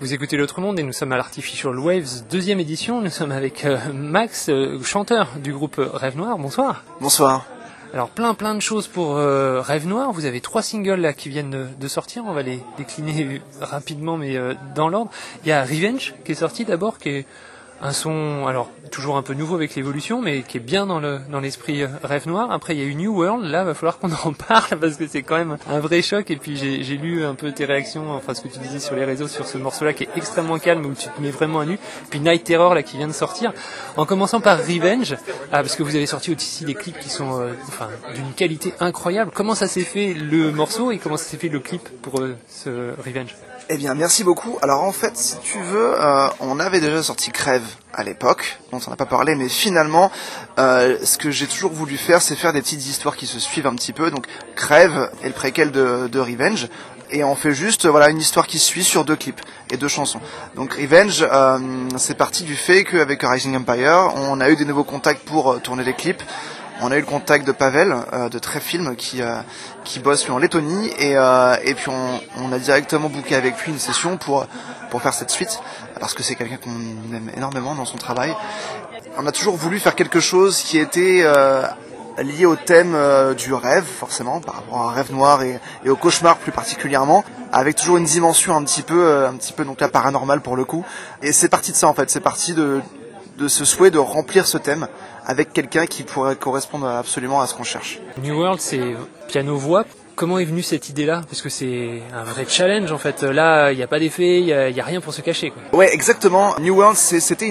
Vous écoutez l'autre monde et nous sommes à l'Artificial Waves, deuxième édition. Nous sommes avec Max, chanteur du groupe Rêve Noir. Bonsoir. Bonsoir. Alors plein de choses pour Rêve Noir. Vous avez 3 singles là qui viennent de sortir. On va les décliner rapidement mais dans l'ordre. Il y a Revenge qui est sorti d'abord, qui est un son, alors toujours un peu nouveau avec l'évolution, mais qui est bien dans l'esprit Rêve Noir. Après il y a eu New World, là va falloir qu'on en parle parce que c'est quand même un vrai choc. Et puis j'ai lu un peu tes réactions, enfin ce que tu disais sur les réseaux sur ce morceau-là qui est extrêmement calme, où tu te mets vraiment à nu. Puis Night Terror là qui vient de sortir. En commençant par Revenge, parce que vous avez sorti aussi des clips qui sont d'une qualité incroyable. Comment ça s'est fait le morceau et comment ça s'est fait le clip pour ce Revenge? Eh bien, merci beaucoup. Alors en fait, si tu veux, on avait déjà sorti Crève à l'époque, dont on n'a pas parlé, mais finalement, ce que j'ai toujours voulu faire, c'est faire des petites histoires qui se suivent un petit peu. Donc Crève est le préquel de Revenge, et on fait juste une histoire qui se suit sur 2 clips et 2 chansons. Donc Revenge, c'est parti du fait qu'avec Rising Empire, on a eu des nouveaux contacts pour tourner les clips. On a eu le contact de Pavel de Tréfilm qui bosse lui en Lettonie et puis on a directement booké avec lui une session pour faire cette suite parce que c'est quelqu'un qu'on aime énormément dans son travail. On a toujours voulu faire quelque chose qui était lié au thème du rêve forcément par rapport à un rêve noir et au cauchemar plus particulièrement, avec toujours une dimension un petit peu donc la paranormale pour le coup. Et c'est parti de ça en fait, c'est parti de ce souhait de remplir ce thème avec quelqu'un qui pourrait correspondre absolument à ce qu'on cherche. New World, c'est piano-voix. Comment est venue cette idée-là? Parce que c'est un vrai challenge en fait. Là, il n'y a pas d'effet, il y a rien pour se cacher, quoi. Ouais, exactement. New World, c'était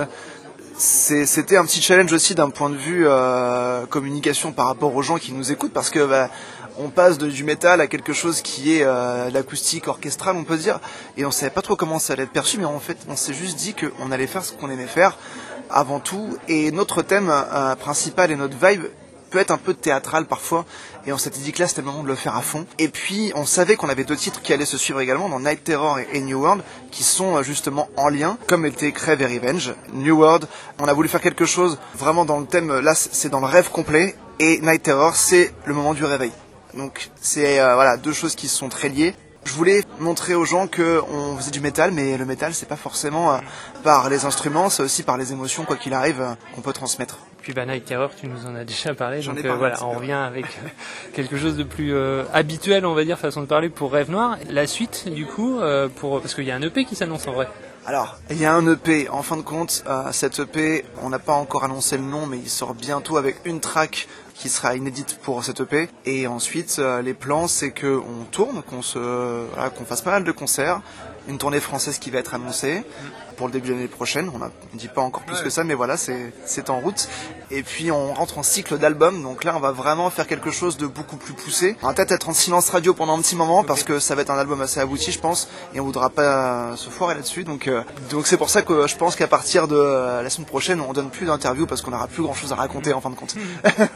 un petit challenge aussi d'un point de vue communication par rapport aux gens qui nous écoutent, parce que on passe du métal à quelque chose qui est l'acoustique orchestrale, on peut dire, et on savait pas trop comment ça allait être perçu, mais en fait on s'est juste dit qu'on allait faire ce qu'on aimait faire avant tout, et notre thème principal et notre vibe peut être un peu théâtral parfois, et on s'était dit que là c'était le moment de le faire à fond. Et puis on savait qu'on avait 2 titres qui allaient se suivre également, dans Night Terror et New World, qui sont justement en lien, comme était Crève et Revenge. New World, on a voulu faire quelque chose vraiment dans le thème, là c'est dans le rêve complet, et Night Terror c'est le moment du réveil. Donc c'est 2 choses qui sont très liées. Je voulais montrer aux gens qu'on faisait du métal, mais le métal c'est pas forcément par les instruments, c'est aussi par les émotions, quoi qu'il arrive, qu'on peut transmettre. Puis Night Terror, tu nous en as déjà parlé, J'en donc ai parlé, on revient avec quelque chose de plus habituel, on va dire, façon de parler pour Rêve Noir. La suite, du coup, parce qu'il y a un EP qui s'annonce en vrai. Alors, il y a un EP, en fin de compte, cet EP, on n'a pas encore annoncé le nom, mais il sort bientôt avec une track qui sera inédite pour cet EP. Et ensuite, les plans, c'est qu'on tourne, qu'on fasse pas mal de concerts, une tournée française qui va être annoncée pour le début de l'année prochaine. On ne dit pas encore plus que ça, mais voilà, c'est en route. Et puis on rentre en cycle d'albums, donc là on va vraiment faire quelque chose de beaucoup plus poussé. On va peut-être être en silence radio pendant un petit moment, parce que ça va être un album assez abouti, je pense, et on voudra pas se foirer là-dessus. Donc c'est pour ça que je pense qu'à partir de la semaine prochaine, on donne plus d'interviews, parce qu'on n'aura plus grand-chose à raconter en fin de compte.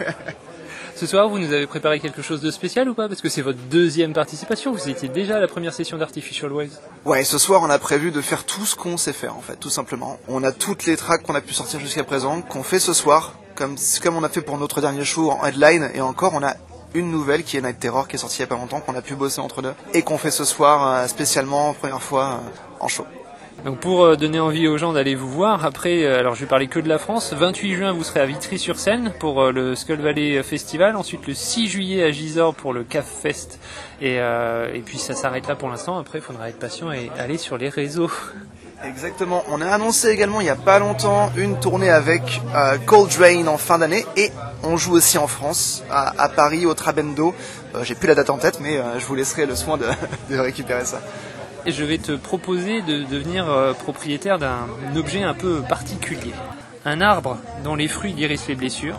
Ce soir, vous nous avez préparé quelque chose de spécial ou pas? Parce que c'est votre 2e participation, vous étiez déjà à la première session d'Artificial Waves. Ouais, ce soir on a prévu de faire tout ce qu'on sait faire en fait, tout simplement. On a toutes les tracks qu'on a pu sortir jusqu'à présent, qu'on fait ce soir, comme on a fait pour notre dernier show en headline, et encore on a une nouvelle qui est Night Terror qui est sortie il y a pas longtemps, qu'on a pu bosser entre deux, et qu'on fait ce soir spécialement, première fois, en show. Donc pour donner envie aux gens d'aller vous voir, après, alors je vais parler que de la France, 28 juin vous serez à Vitry-sur-Seine pour le Skull Valley Festival, ensuite le 6 juillet à Gisors pour le CAF Fest, et puis ça s'arrête là pour l'instant, après il faudra être patient et aller sur les réseaux. Exactement, on a annoncé également il n'y a pas longtemps une tournée avec Cold Drain en fin d'année, et on joue aussi en France, à Paris, au Trabendo. J'ai plus la date en tête, mais je vous laisserai le soin de récupérer ça. Et je vais te proposer de devenir propriétaire d'un objet un peu particulier. Un arbre dont les fruits guérissent les blessures,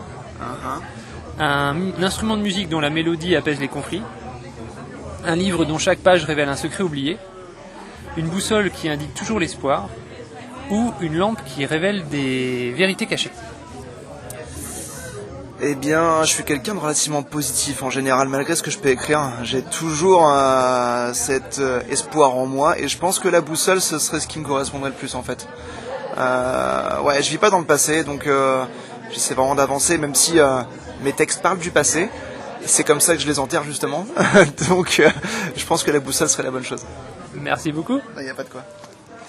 un instrument de musique dont la mélodie apaise les conflits, un livre dont chaque page révèle un secret oublié, une boussole qui indique toujours l'espoir, ou une lampe qui révèle des vérités cachées. Eh bien, je suis quelqu'un de relativement positif en général, malgré ce que je peux écrire. J'ai toujours cet espoir en moi, et je pense que la boussole, ce serait ce qui me correspondrait le plus en fait. Je vis pas dans le passé, donc j'essaie vraiment d'avancer, même si mes textes parlent du passé. C'est comme ça que je les enterre justement. Donc je pense que la boussole serait la bonne chose. Merci beaucoup. Il n'y a pas de quoi.